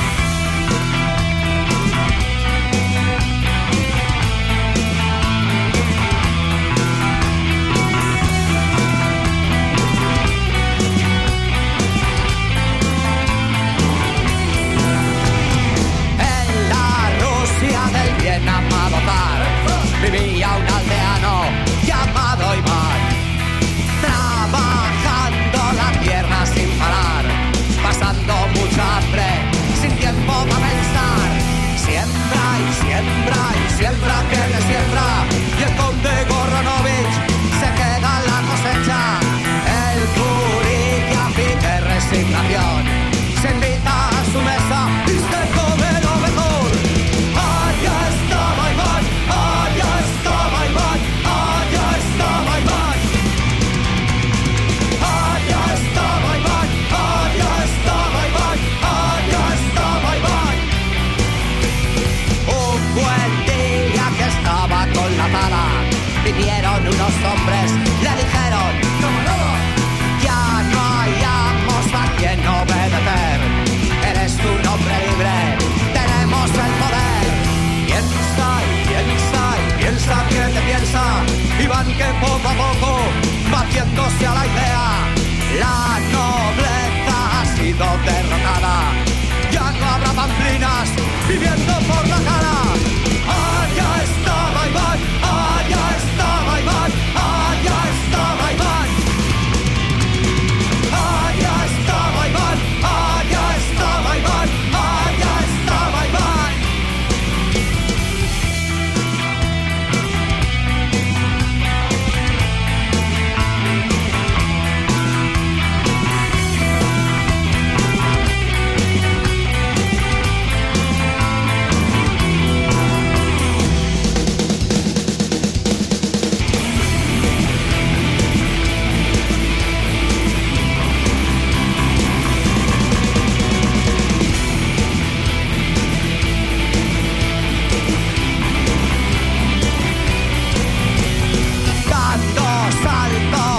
En la Rusia del bien amado zar vivía un aldeano llamado Iván, trabajando la tierra sin parar, pasando mucha hambre, sin tiempo para pensar. Siembra y siembra y siembra que le siembra, y el conde Goronovich se queda en la cosecha. El Curica pide resignación, se invita a su mesa y se come lo mejor. Allá estaba Iván, allá estaba Iván, allá estaba Iván. Allá estaba Iván, allá estaba Iván, allá estaba Iván. Un buen día que estaba con la pala, vinieron unos hombres, le dijeron: ya no hayamos a quien obedecer, eres un hombre libre, tenemos el poder. Piensa y piensa y piensa que te piensa Iván, que poco a poco va haciéndose a la idea. La nobleza ha sido derrotada, ya no habrá pamplinas viviendo por la cara. Allá estaba Iván, allá estaba Iván, allá estaba Iván. Allá estaba Iván, allá estaba Iván, allá estaba Iván.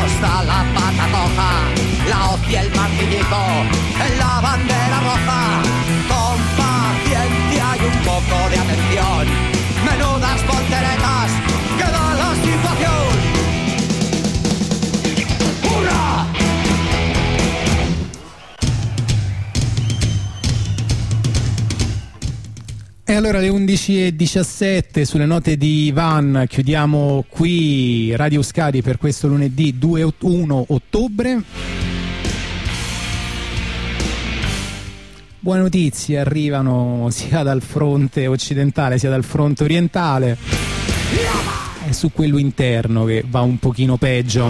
Y el martillito en la bandera roja, allora alle 11:17 sulle note di Ivan chiudiamo qui Radio Euskadi per questo lunedì 1 ottobre. Buone notizie arrivano sia dal fronte occidentale sia dal fronte orientale, è su quello interno che va un pochino peggio.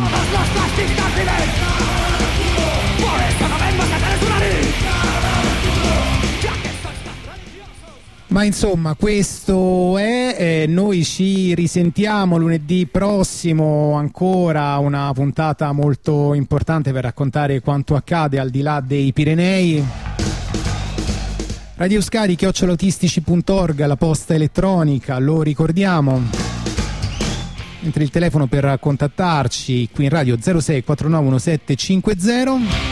Ma insomma questo è, noi ci risentiamo lunedì prossimo, ancora una puntata molto importante per raccontare quanto accade al di là dei Pirenei. Radio Euskadi @autistici.org, la posta elettronica, lo ricordiamo, mentre il telefono per contattarci qui in radio 06 49 1750.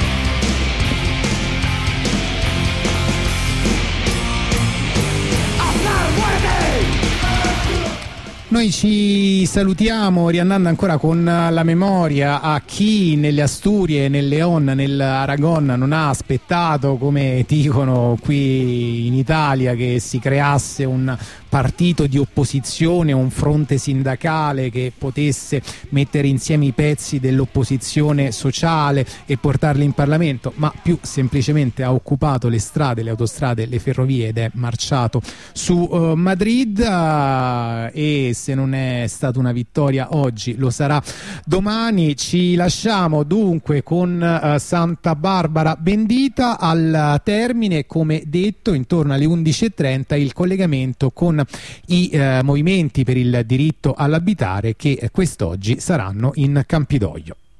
Noi ci salutiamo riandando ancora con la memoria a chi nelle Asturie, nel León, nell'Aragon non ha aspettato, come dicono qui in Italia, che si creasse un partito di opposizione, un fronte sindacale che potesse mettere insieme i pezzi dell'opposizione sociale e portarli in Parlamento, ma più semplicemente ha occupato le strade, le autostrade, le ferrovie ed è marciato su Madrid, e se non è stata una vittoria oggi lo sarà domani. Ci lasciamo dunque con Santa Barbara Bendita, al termine come detto intorno alle 11:30 il collegamento con i movimenti per il diritto all'abitare che quest'oggi saranno in Campidoglio.